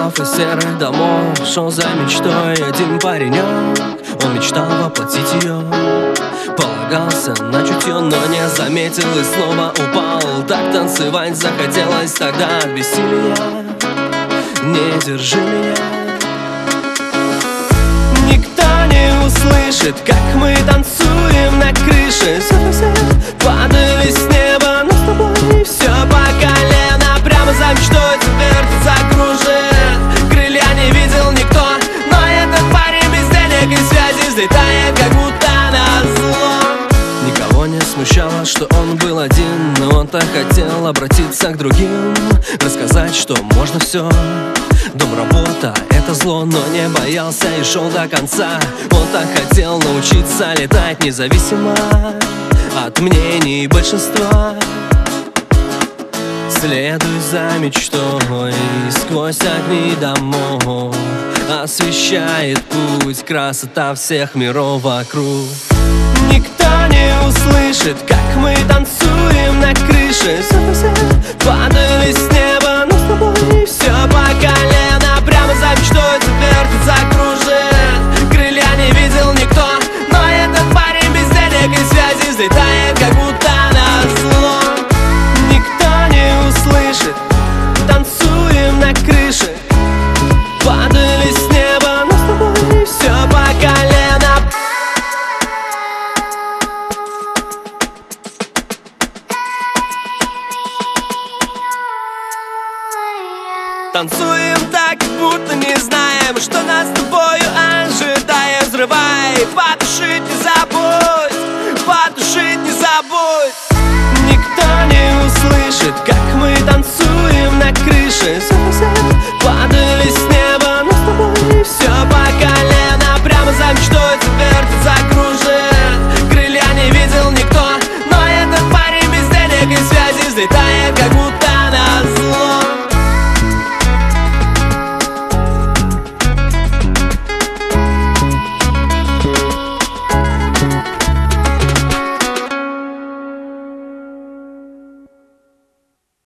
кварталов и серых домов шел за мечтой один паренек. Он мечтал воплотить ее, полагался на чутье, но не заметил и снова упал. Так танцевать захотелось тогда от бессилия. Не держи меня. Никто не услышит, как мы танцуем на крыше. Звезды падали с неба, но с тобой все по колено. Прямо за мечтой вертится, кружит. Крылья не видел никто, но этот парень без денег и связи взлетает, как будто назло. Никого не смущало, что он был один, но он так хотел обратиться к другим, рассказать, что можно все. Дом, работа — это зло, но не боялся и шел до конца. Он так хотел научиться летать независимо от мнений большинства. Следуй за мечтой, сквозь огни домов освещает путь красота всех миров вокруг. Никто не услышит, как мы танцуем на крыше. Звезды падали с неба, но с тобой все по колено. Прямо за мечтой вертится, кружит. Крылья не видел никто, но этот парень без денег и связи взлетает, как будто назло. Никто не услышит, танцуем на крыше. Падали с неба, но с тобой все по колено. Танцуем так, будто не знаем, что нас с тобою ожидает. Взрывай